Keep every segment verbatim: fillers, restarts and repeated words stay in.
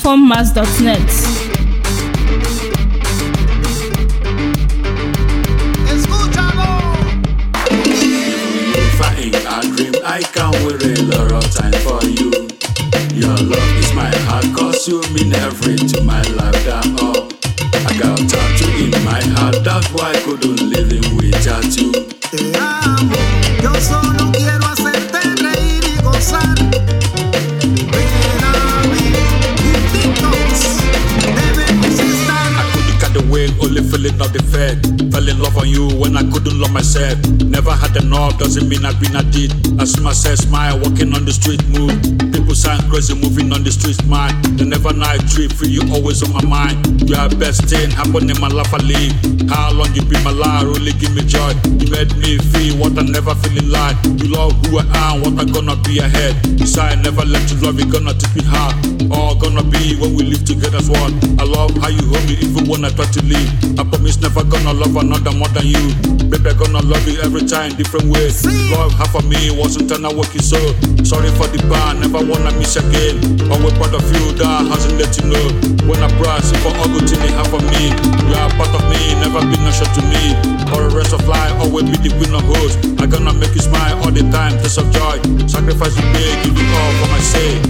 found mass dot net. I dream I can wait a lot of time for you. Your love is my heart, cause you mean everything to my life, that all. I got a tattoo in my heart, that's why I couldn't live in without you. Te amo, yo solo quiero hacerte reír y gozar. Ven a mí, juntitos, debemos estar. I couldn't cut the way, only feeling of the fed. Fell in love on you when I couldn't love myself. Never had enough, doesn't mean I've been a did. I see myself smile, walking on the street, move. People sound crazy, moving on the street, smile. The never night trip, for you always on my mind. You are best thing, happen in my life, I live. How long you be my life, really give me joy. You made me feel what I never feel in life. You love who I am, what I gonna be ahead. Decide never let you love, it gonna teach me how. All gonna be when we live together as one. I love how you hold me even when I try to leave. I promise never gonna love another more than you. Baby, I gonna love you every time, different ways. Love half of me wasn't an working so. Sorry for the band, never wanna miss again. Always part of you that hasn't let you know. When I brush, for all good thing they have for me. You are part of me, never been no shot to me. For the rest of life, always be the winner host. I gonna make you smile all the time, taste of joy. Sacrifice you pay, give you all for my sake.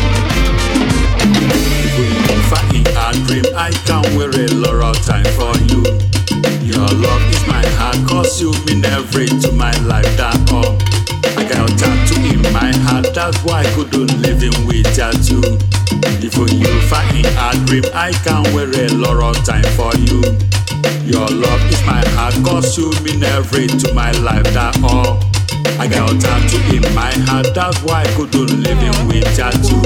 If I in a dream, I can wait a lot of time for you. Your love is my heart, cause you mean everything to my life, that all. I got a tattoo in my heart, that's why I couldn't live in without you. If you find in a dream, I can wait a lot of time for you. Your love is my heart, cause you mean everything to my life, that all. I got a tattoo in my heart, that's why I couldn't live in without you.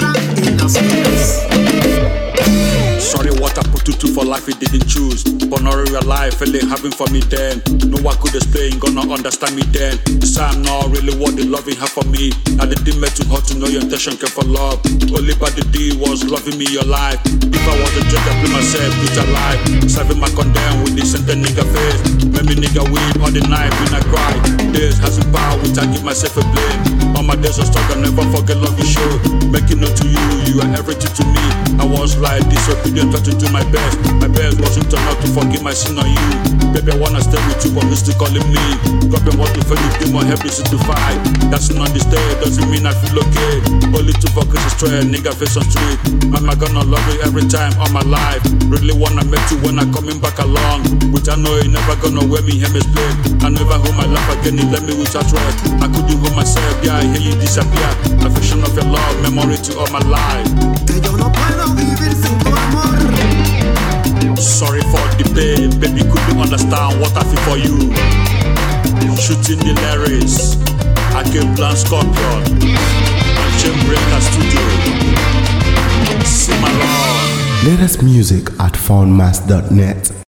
Sorry what I put you through for life, it didn't choose. But not real life, feeling having for me then. No one could explain, gonna understand me then. This time not really what the love you have for me. I didn't meant too hard to know your intention came for love. Only by the D was loving me your life. If I was a judge, I play myself, with your life. Serving my condemn with this and nigga face. Make me nigga weep all the night when I cry. Days hasn't power, which I give myself a blame. All my days are stuck, I never forget love you show. Making it to you, you are everything to me. I was like disobedient, trying to do my best. My best wasn't enough to forgive my sin on you. Baby, I wanna stay with you, but you still calling me. Dropping what to feel you, give my help is to fight. That's not this day, doesn't mean I feel okay. Only to focus is straight, nigga face on street. Mama gonna love you every time all my life. Really wanna make you when I coming back along. Which I know you never gonna wear me here misplay. I never hold my life again, you let me without rest. I couldn't hold myself, yeah, I hear you disappear. Affection of your love, memory to all my life. Que yo no puedo vivir sin tu amor. Sorry for the pain, baby, could you understand what I feel for you? Shooting the lyrics, I can plan Scorpion, and Chainbreaker Studio. Sing along. Latest music at found mass dot net.